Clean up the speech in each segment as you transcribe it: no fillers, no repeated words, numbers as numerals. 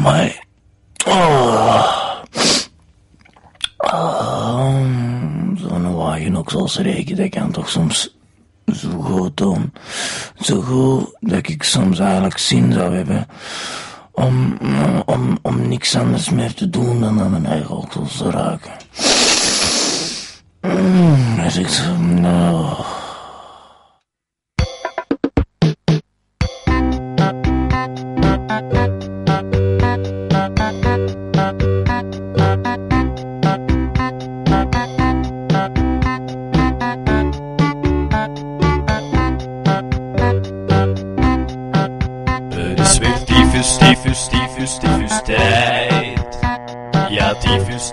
Maar... Zo'n wagen ook zoals reken, dat kan toch soms zo goed doen. Zo goed dat ik soms eigenlijk zin zou hebben om niks anders meer te doen dan aan mijn eigen oksels te raken. Dat is echt zo... Tyfus tijd. Ja, tyfus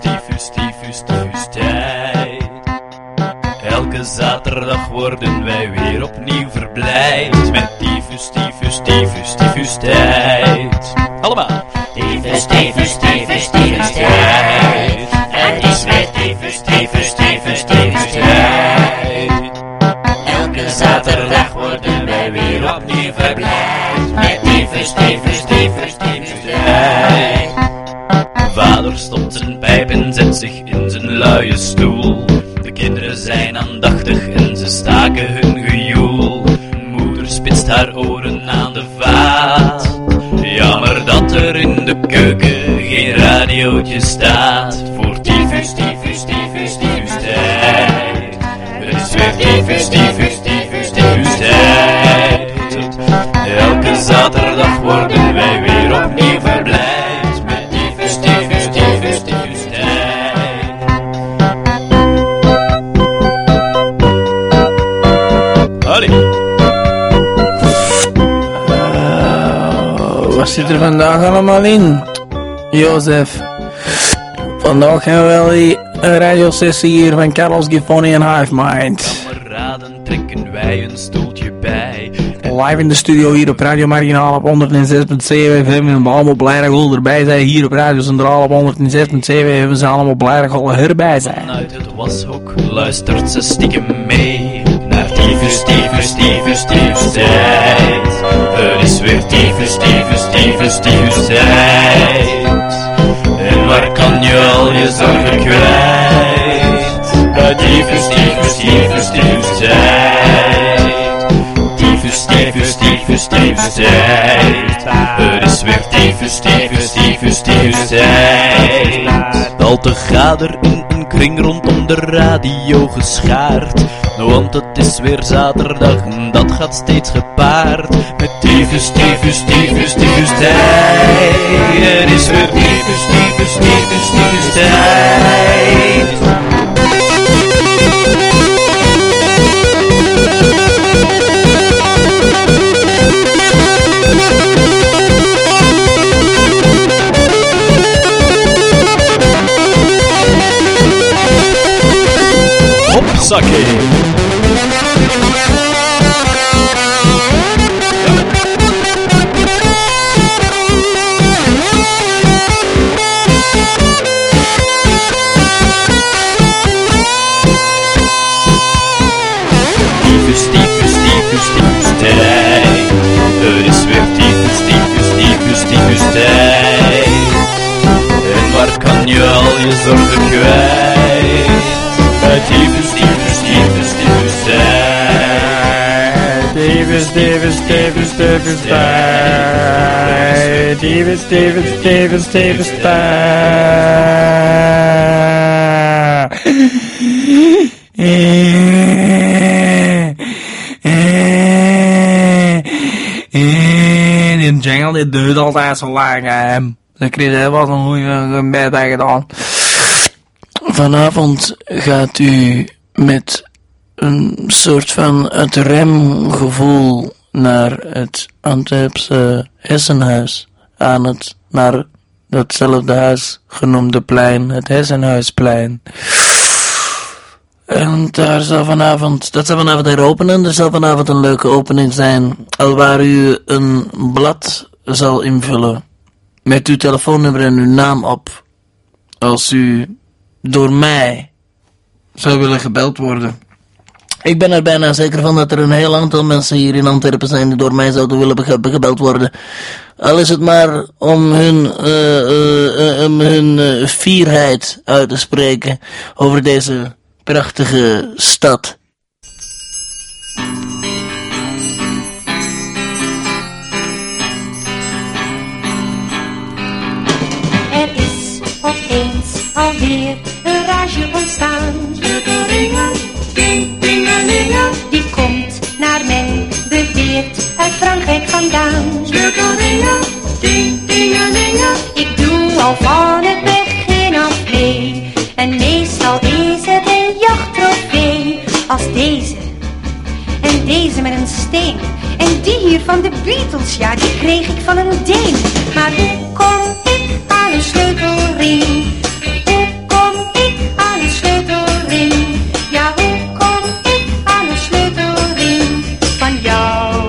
tijd. Elke zaterdag worden wij weer opnieuw verblijd met tyfus tijd. Allemaal. Tyfus tijd. Het is weer tyfus tijd. Elke zaterdag worden wij weer opnieuw verblijd met tyfus tijd. Vader stopt zijn pijp en zet zich in zijn luie stoel. De kinderen zijn aandachtig en ze staken hun gejoel. Moeder spitst haar oren aan de vaat. Jammer dat er in de keuken geen radiootje staat. Voor tyfus tijd. Het is weer tyfus tijd. Elke zaterdag worden wij weer opnieuw verblijd met tyfus tijd. Allee. Wat zit er vandaag allemaal in, Jozef? Vandaag hebben we wel die radiosessie hier van Carlos Giffoni en Hive Mind. Kameraden trekken wij een stoeltje bij. Live in de studio hier op Radio Marginaal op 106.7 FM. En we allemaal blij dat we erbij zijn. Hier op Radio Centraal op 106.7 FM. We zijn allemaal blij dat we erbij zijn. Vanuit het washok luistert ze stiekem mee naar tyfus tijd. Het is weer tyfus tijd. En waar kan je al je zorgen kwijt? Tyfus tijd. Tyfus tijd. Het is weer tyfus tijd. Al te gader in een kring rondom de radio geschaard. Want het is weer zaterdag en dat gaat steeds gepaard met tyfus tijd. Het is weer tyfus tijd. Hopsakee. Tyfus tijd. Het is weer tyfus tijd. En waar kan je al je zorgen kwijt? Tyfus tijd. Tyfus tijd. Tyfus tijd. Die jingle die duurt altijd zo lang. Dan kreeg hij wel een goede middag gedaan. Vanavond gaat u met een soort van het remgevoel naar het Antwerpse Hessenhuis naar datzelfde huis genoemde plein, het Hessenhuisplein. En dat zal vanavond heropenen. Er zal vanavond een leuke opening zijn, alwaar u een blad zal invullen met uw telefoonnummer en uw naam op. Als u door mij zou willen gebeld worden. Ik ben er bijna zeker van dat er een heel aantal mensen hier in Antwerpen zijn die door mij zouden willen gebeld worden. Al is het maar om hun fierheid uit te spreken over deze prachtige stad. Er is opeens alweer een rage ontstaan. Sleutelringen, ding, dingelingen. Die komt naar men beweert uit Frankrijk vandaan. Sleutelringen, ding, dingelingen. Ik doe al van het begin af mee. En meestal is het een jachttrofee. Als deze en deze met een steen. En die hier van de Beatles, ja, die kreeg ik van een Deen. Maar hoe kom ik aan een sleutelring? Hoe kom ik aan een sleutelring? Ja, hoe kom ik aan een sleutelring van jou?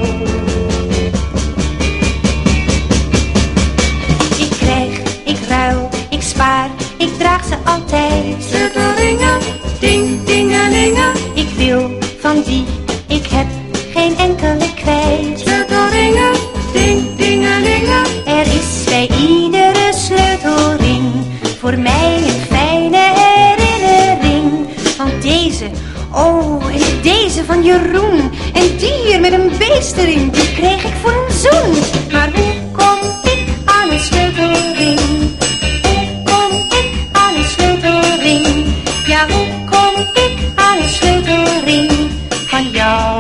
Ik krijg, ik ruil, ik spaar, ik draag ze altijd. Sleutelringen, ding, dingelingen. Ik wil van die, ik heb geen enkele kwijt. Sleutelringen, ding, dingelingen. Er is bij iedere sleutelring voor mij een fijne herinnering. Want deze, oh, en deze van Jeroen. En die hier met een beestering, die kreeg ik voor een zoen. Maar hoe kom ik aan een sleutelring? Hoe kom ik aan een sleutelring? Ja, hoe kom ik aan een sleutelring van jou?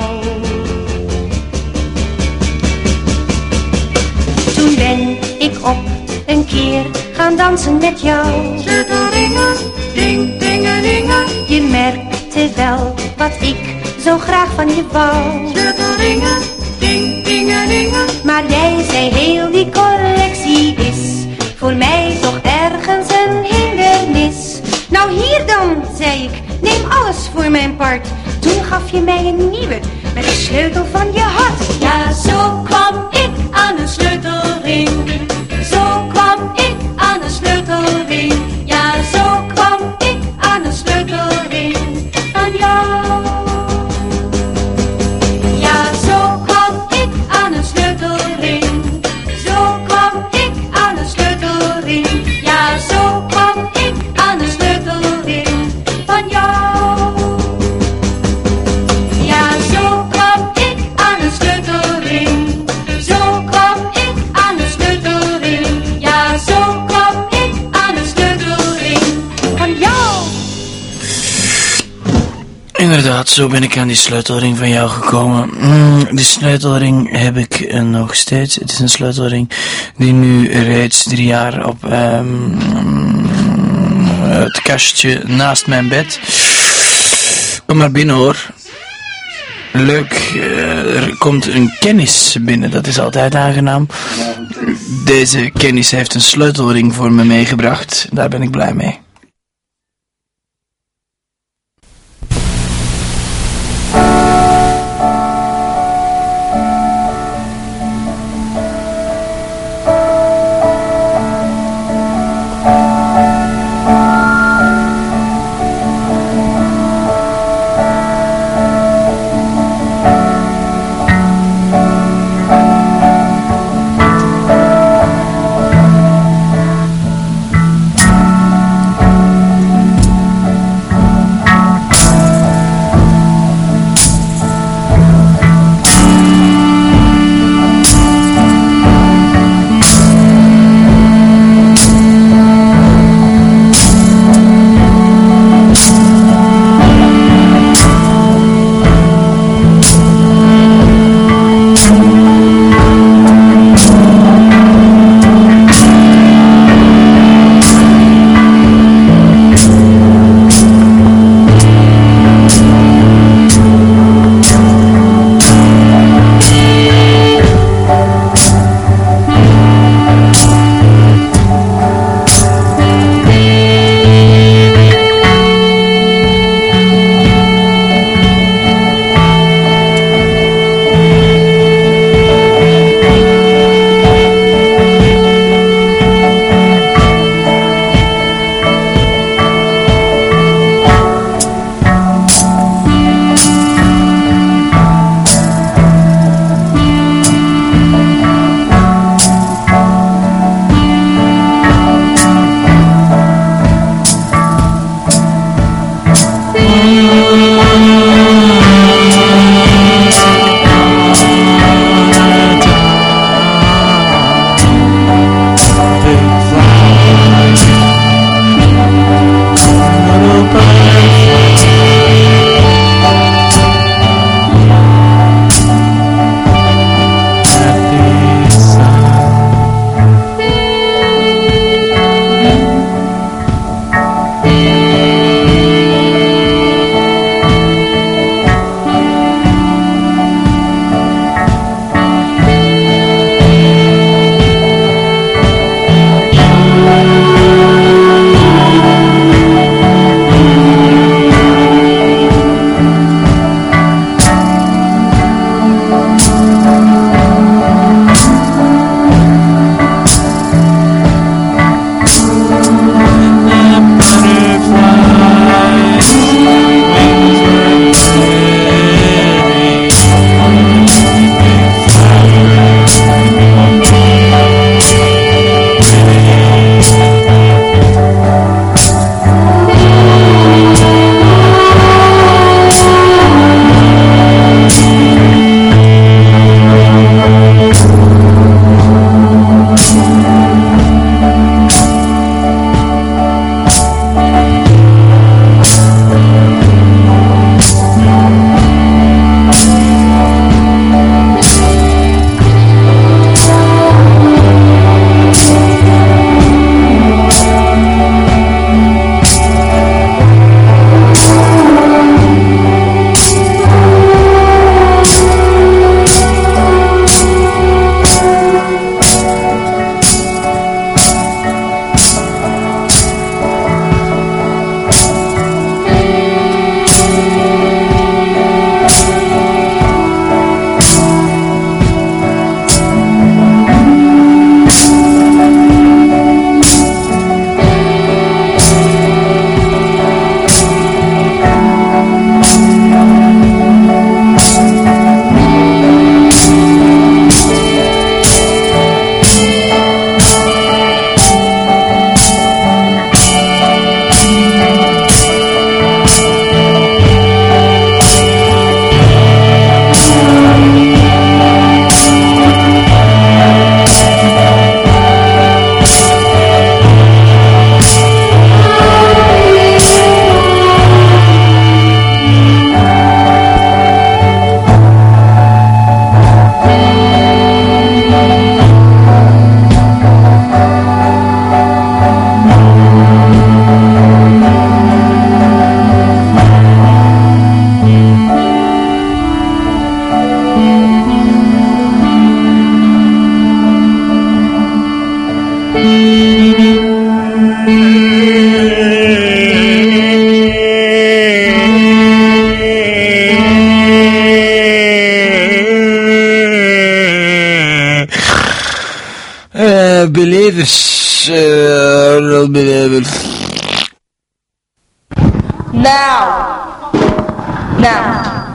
Toen ben ik op een keer gaan dansen met jou. Sleutelringen, ding, dingelingen. Je merkte wel wat ik zo graag van je wou. Sleutelringen, ding, dingelingen. Maar jij zei heel die collectie is voor mij toch ergens een hindernis. Nou hier dan, zei ik, neem alles voor mijn part. Toen gaf je mij een nieuwe met de sleutel van je hart. Ja, zo kwam ik aan een sleutelring. Zo kwam ik aan een sleutelring. Ja, zo kwam ik aan een sleutelring van jou. Ja, zo kwam ik aan een sleutelring. Zo kwam ik aan een sleutelring. Ja, zo kwam ik aan een sleutelring van jou. Ja, zo kwam ik aan een sleutelring. Zo kwam ik aan een sleutelring. Ja, zo kwam ik aan een sleutelring van jou. Inderdaad, zo ben ik aan die sleutelring van jou gekomen. Die sleutelring heb ik nog steeds. Het is een sleutelring die nu reeds 3 jaar op het kastje naast mijn bed. Kom maar binnen hoor. Leuk, er komt een kennis binnen, dat is altijd aangenaam. Deze kennis heeft een sleutelring voor me meegebracht, daar ben ik blij mee. Peters. Now,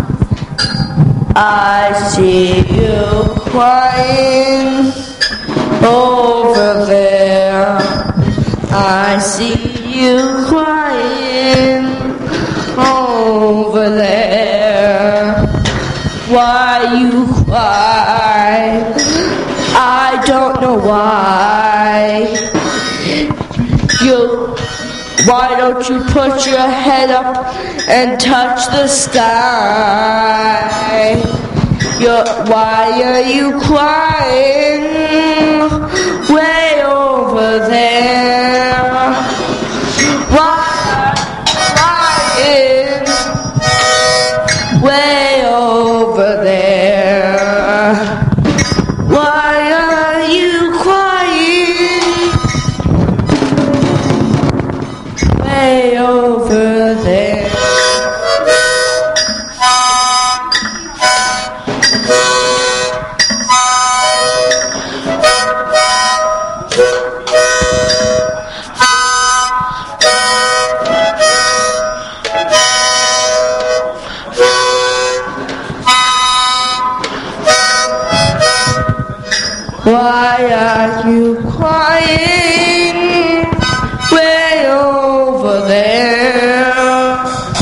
I see you crying over there. I see you crying over there. Why you cry? I don't know why. Why don't you put your head up and touch the sky? Why are you crying way over there? Why are you crying way over there? Why are you crying way over there? Why are you crying way over there?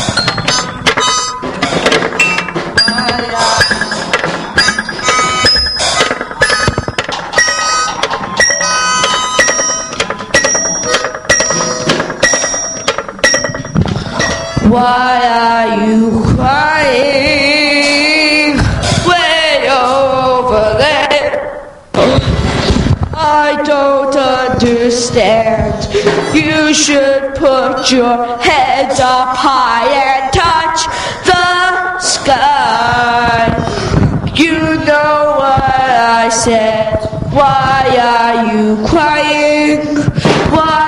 Why are you crying way over there? I don't understand. You should put your heads up high and touch the sky. You know what I said. Why are you crying? Why?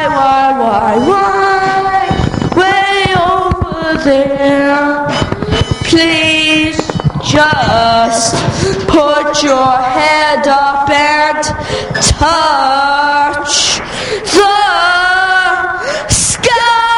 Way over there. Please just put your head up and touch the sky.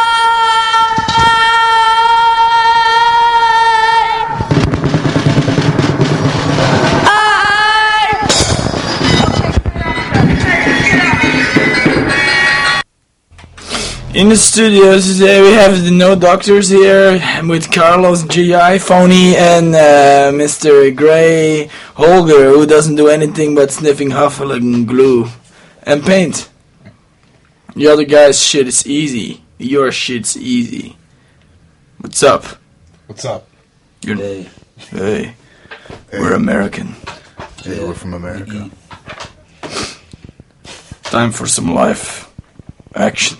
In the studios today we have the No Doctors here with Carlos GI Phony and Mr. Gray Holger, who doesn't do anything but sniffing Hufflepuff glue and paint. The other guy's shit is easy. Your shit's easy. What's up? What's up? Hey. We're American. Hey, we're from America. Time for some live action.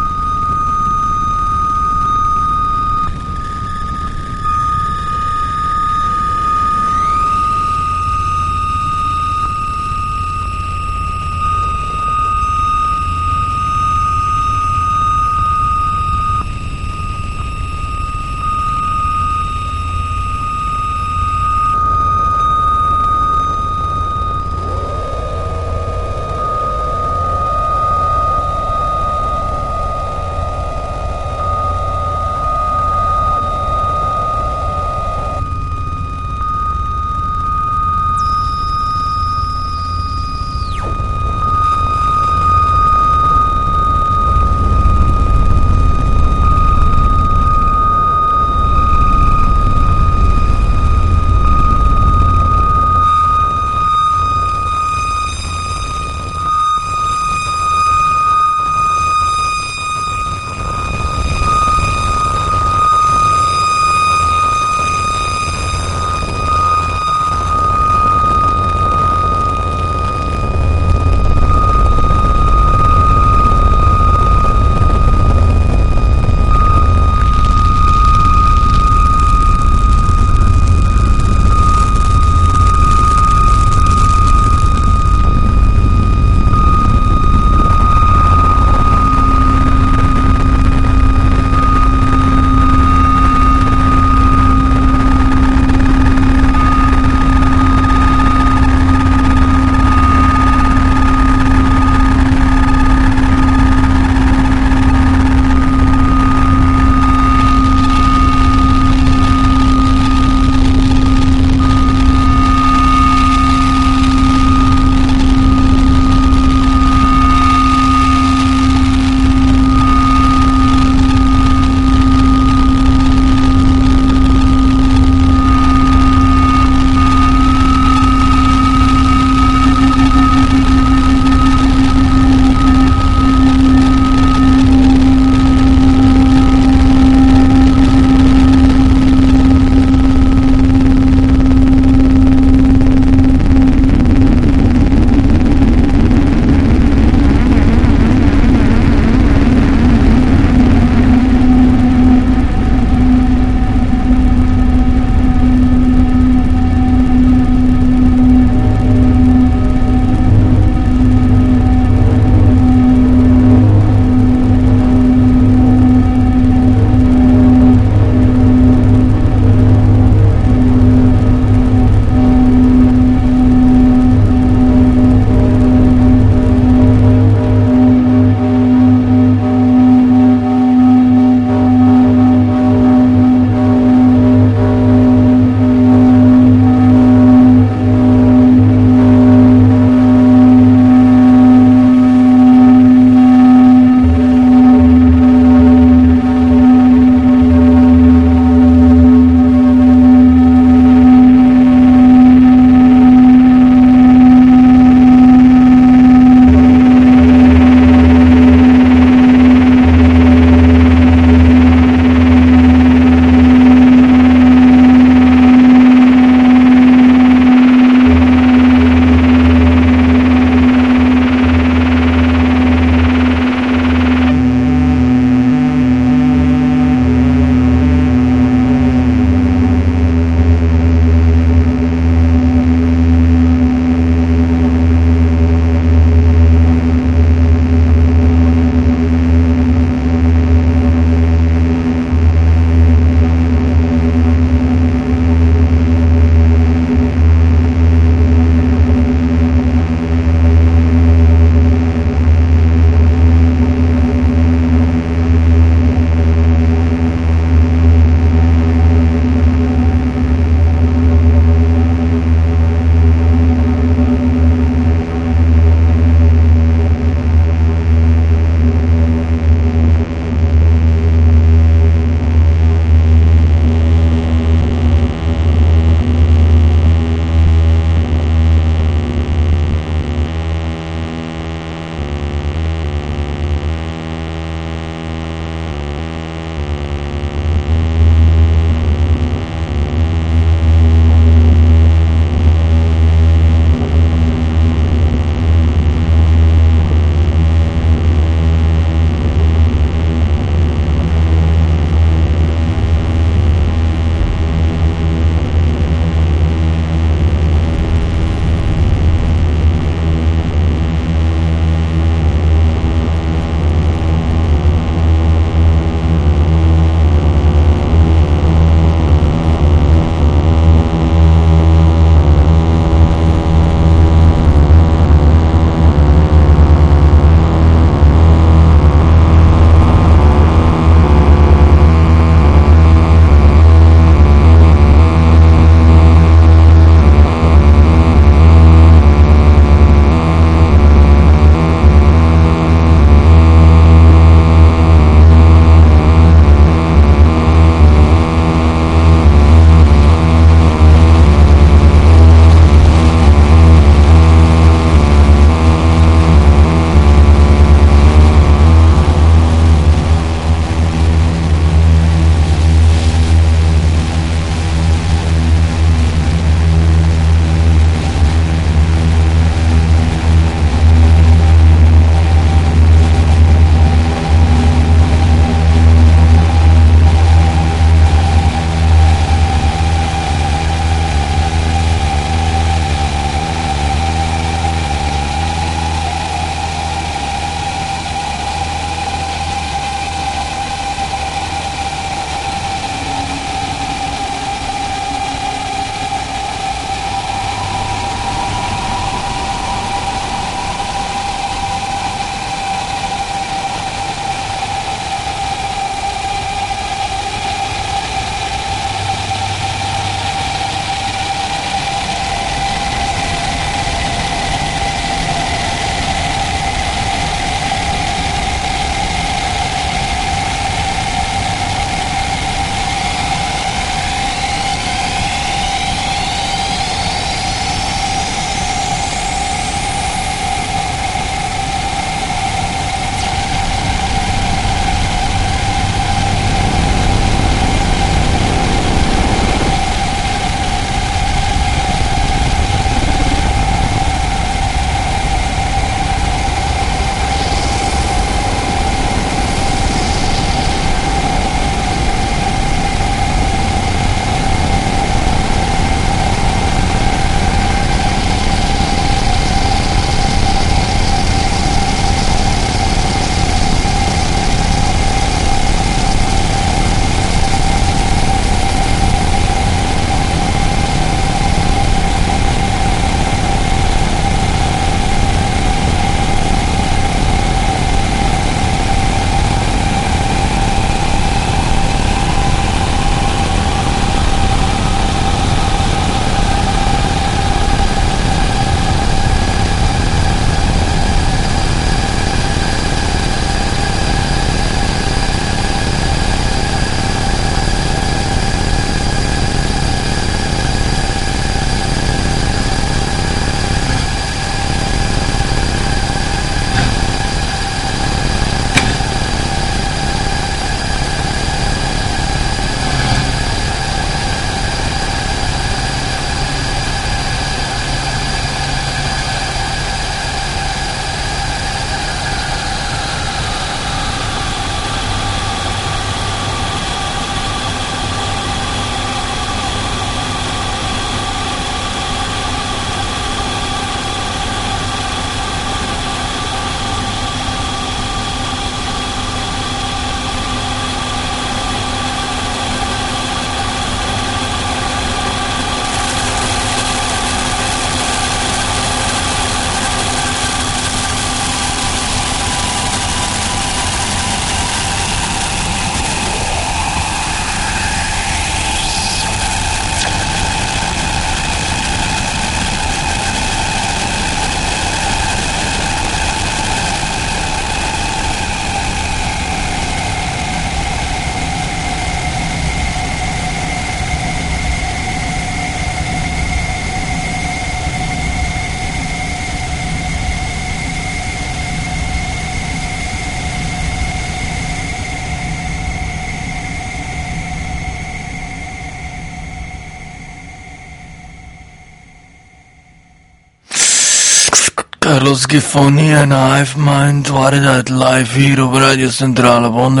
Carlos Giffoni en Hive Mind waren dat live hier op Radio Centraal op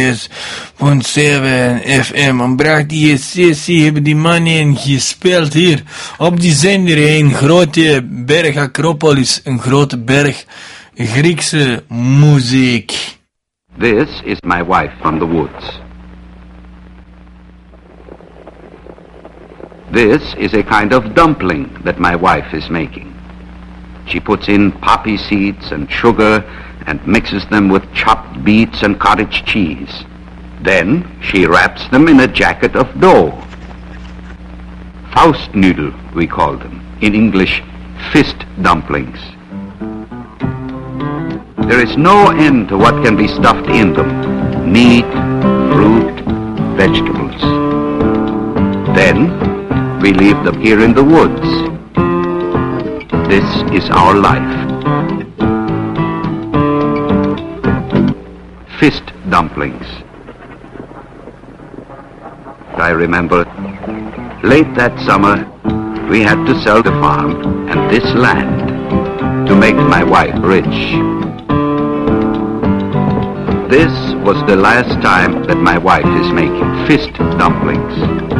106.7 FM. En bracht die sessie hebben die mannen gespeeld hier op die zender, een grote berg Acropolis, een grote berg Griekse muziek. This is my wife from the woods. This is a kind of dumpling that my wife is making. She puts in poppy seeds and sugar and mixes them with chopped beets and cottage cheese. Then she wraps them in a jacket of dough. Faustnudel, we call them. In English, fist dumplings. There is no end to what can be stuffed in them. Meat, fruit, vegetables. Then we leave them here in the woods. This is our life. Fist dumplings. I remember late that summer we had to sell the farm and this land to make my wife rich. This was the last time that my wife is making fist dumplings.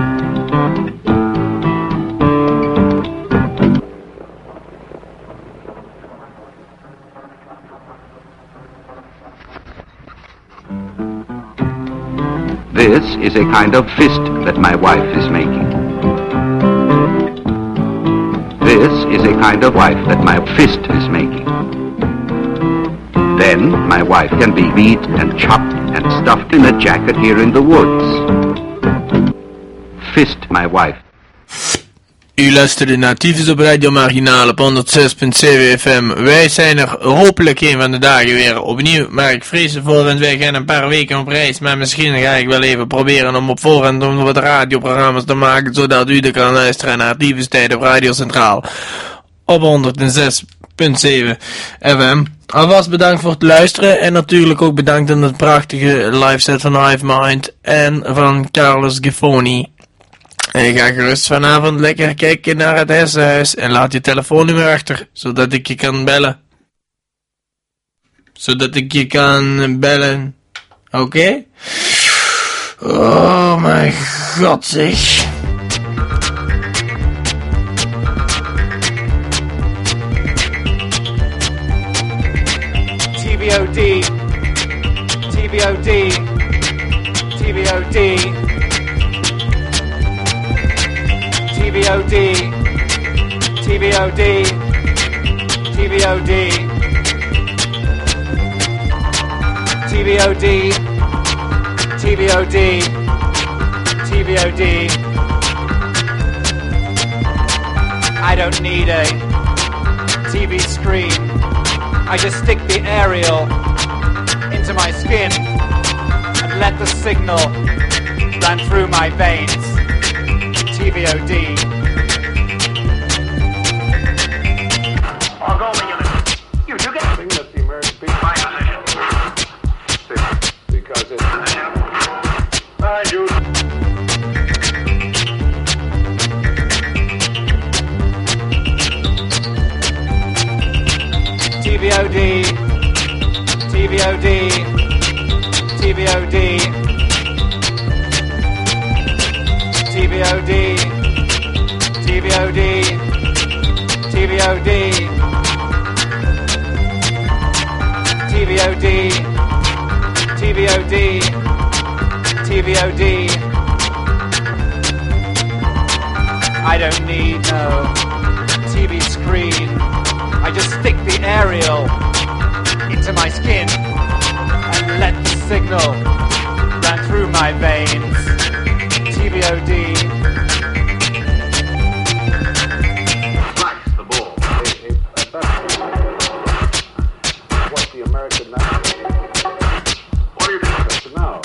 This is a kind of fist that my wife is making. This is a kind of wife that my fist is making. Then my wife can be beat and chopped and stuffed in a jacket here in the woods. Fist my wife. U luisterde naar Tyfus op Radio Marginaal op 106.7 FM. Wij zijn er hopelijk een van de dagen weer opnieuw. Maar ik vrees ervoor, want wij gaan een paar weken op reis. Maar misschien ga ik wel even proberen om op voorhand om wat radioprogramma's te maken. Zodat u er kan luisteren naar Tyfus Tijd op Radio Centraal. Op 106.7 FM. Alvast bedankt voor het luisteren. En natuurlijk ook bedankt aan het prachtige live set van Hive Mind. En van Carlos Giffoni. En je gaat gerust vanavond lekker kijken naar het Hessenhuis en laat je telefoonnummer achter, zodat ik je kan bellen. Oké? Oh mijn god zeg. TVOD, TVOD, TVOD. TVOD, TVOD, TVOD, TVOD, TVOD, TVOD. I don't need a TV screen. I just stick the aerial into my skin and let the signal run through my veins. TVOD. I'll go over unit. You get the thing that the American people. My position. Because it's. Behind you. TVOD. TVOD. TVOD. TVOD, TVOD, TVOD, TVOD, TVOD, TVOD. I don't need no TV screen. I just stick the aerial into my skin and let the signal run through my veins. TVOD. Smash the ball. What the American national. What do you think to know?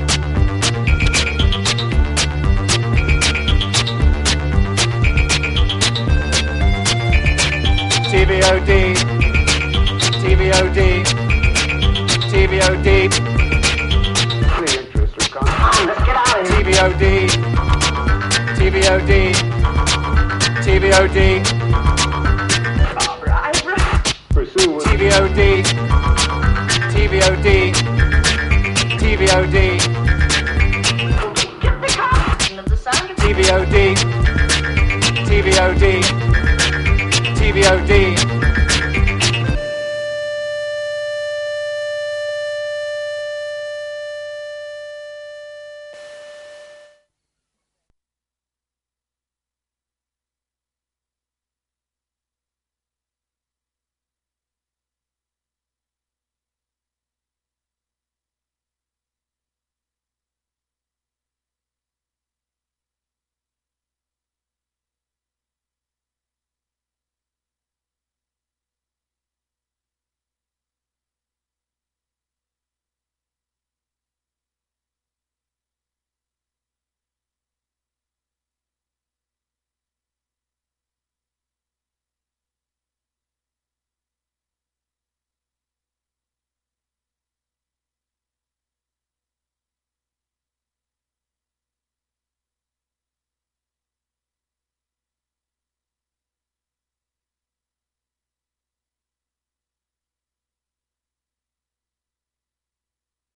TVOD. TVOD. TVOD. The interest we can't. Let's get out of here. TVOD, TVOD, TVOD. Bridge do with TVOD, TVOD, TVOD, TVOD, TVOD, TVOD.